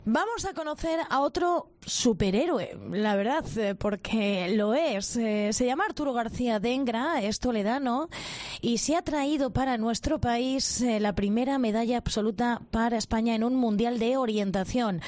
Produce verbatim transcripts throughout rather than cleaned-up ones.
Vamos a conocer a otro superhéroe, la verdad, porque lo es. Eh, se llama Arturo García Dengra, es toledano y se ha traído para nuestro país eh, la primera medalla absoluta para España en un mundial de orientación.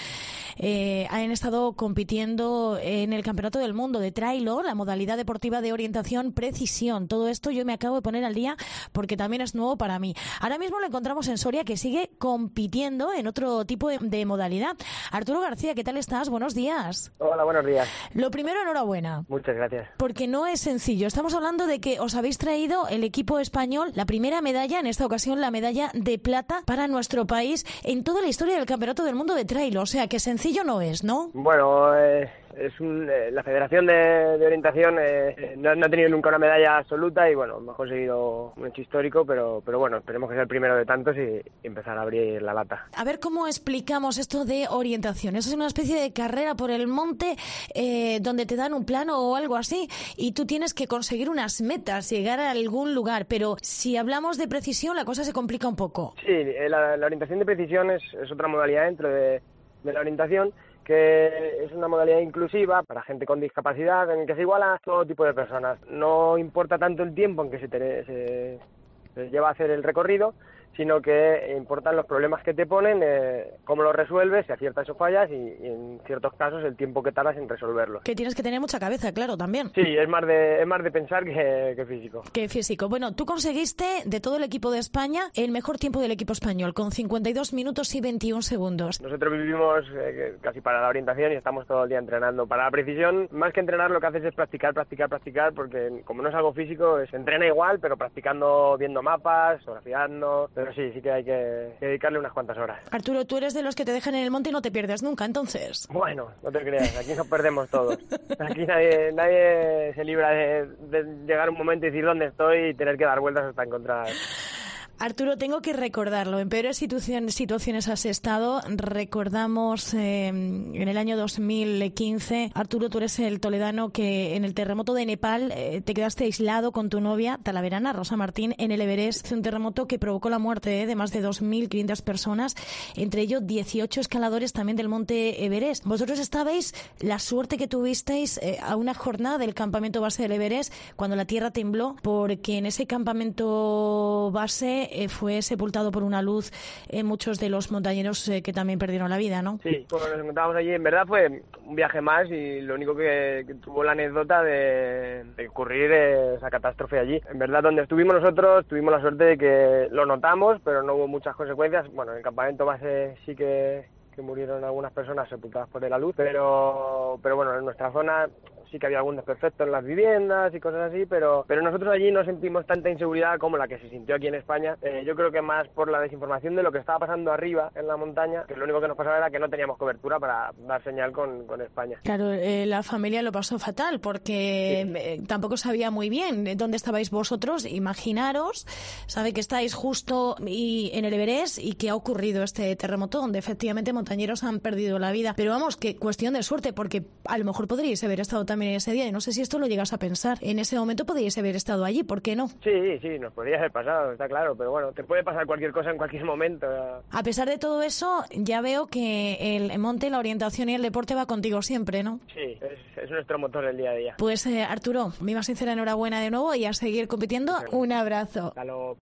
Eh, han estado compitiendo en el Campeonato del Mundo de Trailo, la modalidad deportiva de orientación precisión. Todo esto yo me acabo de poner al día porque también es nuevo para mí. Ahora mismo lo encontramos en Soria, que sigue compitiendo en otro tipo de, de modalidad. Arturo García, ¿qué tal estás? Buenos días. Hola, buenos días. Lo primero, enhorabuena. Muchas gracias. Porque no es sencillo. Estamos hablando de que os habéis traído el equipo español la primera medalla, en esta ocasión la medalla de plata para nuestro país en toda la historia del Campeonato del Mundo de Trailo. O sea, que sencillo no es, ¿no? Bueno, eh, es un, eh, la Federación de, de Orientación eh, no, no ha tenido nunca una medalla absoluta y bueno, hemos conseguido un hecho histórico, pero, pero bueno, esperemos que sea el primero de tantos y, y empezar a abrir la lata. A ver cómo explicamos esto de orientación. Eso es una especie de carrera por el monte eh, donde te dan un plano o algo así y tú tienes que conseguir unas metas, llegar a algún lugar, pero si hablamos de precisión la cosa se complica un poco. Sí, la, la orientación de precisión es, es otra modalidad dentro de, de la orientación, que es una modalidad inclusiva para gente con discapacidad, en el que se iguala a todo tipo de personas. No importa tanto el tiempo en que se, te, se, se lleva a hacer el recorrido, sino que importan los problemas que te ponen, eh, cómo los resuelves, si aciertas o fallas y, y en ciertos casos el tiempo que tardas en resolverlos. Que tienes que tener mucha cabeza, claro, también. Sí, es más de, es más de pensar que, que físico. Que físico. Bueno, tú conseguiste de todo el equipo de España el mejor tiempo del equipo español, con cincuenta y dos minutos y veintiún segundos. Nosotros vivimos eh, casi para la orientación y estamos todo el día entrenando. Para la precisión, más que entrenar, lo que haces es practicar, practicar, practicar, porque como no es algo físico, se entrena igual, pero practicando, viendo mapas, fotografiando. Pero sí, sí que hay que, que dedicarle unas cuantas horas. Arturo, tú eres de los que te dejan en el monte y no te pierdes nunca, entonces. Bueno, no te creas, aquí nos perdemos todos. Aquí nadie, nadie se libra de, de llegar un momento y decir dónde estoy y tener que dar vueltas hasta encontrar. Arturo, tengo que recordarlo. En peores situaciones, situaciones has estado. Recordamos eh, en el año dos mil quince, Arturo, tú eres el toledano que en el terremoto de Nepal eh, te quedaste aislado con tu novia talaverana, Rosa Martín, en el Everest. Un terremoto que provocó la muerte eh, de más de dos mil quinientas personas, entre ellos dieciocho escaladores también del monte Everest. Vosotros estabais, la suerte que tuvisteis eh, a una jornada del campamento base del Everest cuando la tierra tembló, porque en ese campamento base Eh, fue sepultado por una luz eh, muchos de los montañeros eh, que también perdieron la vida, ¿no? Sí, cuando nos encontrábamos allí, en verdad fue un viaje más y lo único que, que tuvo la anécdota de, de ocurrir eh, esa catástrofe allí. En verdad, donde estuvimos nosotros, tuvimos la suerte de que lo notamos, pero no hubo muchas consecuencias. Bueno, en el campamento base sí que, que murieron algunas personas sepultadas por la luz, pero, pero bueno, en nuestra zona sí que había algún desperfecto en las viviendas y cosas así, pero pero nosotros allí no sentimos tanta inseguridad como la que se sintió aquí en España. Eh, yo creo que más por la desinformación de lo que estaba pasando arriba en la montaña, que lo único que nos pasaba era que no teníamos cobertura para dar señal con, con España. Claro, eh, la familia lo pasó fatal porque sí. eh, tampoco sabía muy bien dónde estabais vosotros. Imaginaros, sabe que estáis justo y en el Everest y que ha ocurrido este terremoto donde efectivamente montañeros han perdido la vida. Pero vamos, que cuestión de suerte, porque a lo mejor podríais haber estado también en ese día, y no sé si esto lo llegas a pensar. En ese momento podríais haber estado allí, ¿por qué no? Sí, sí, nos podría haber pasado, está claro, pero bueno, te puede pasar cualquier cosa en cualquier momento. A pesar de todo eso, ya veo que el monte, la orientación y el deporte va contigo siempre, ¿no? Sí, es, es nuestro motor del día a día. Pues eh, Arturo, mi más sincera enhorabuena de nuevo y a seguir compitiendo. Un abrazo. Hasta luego.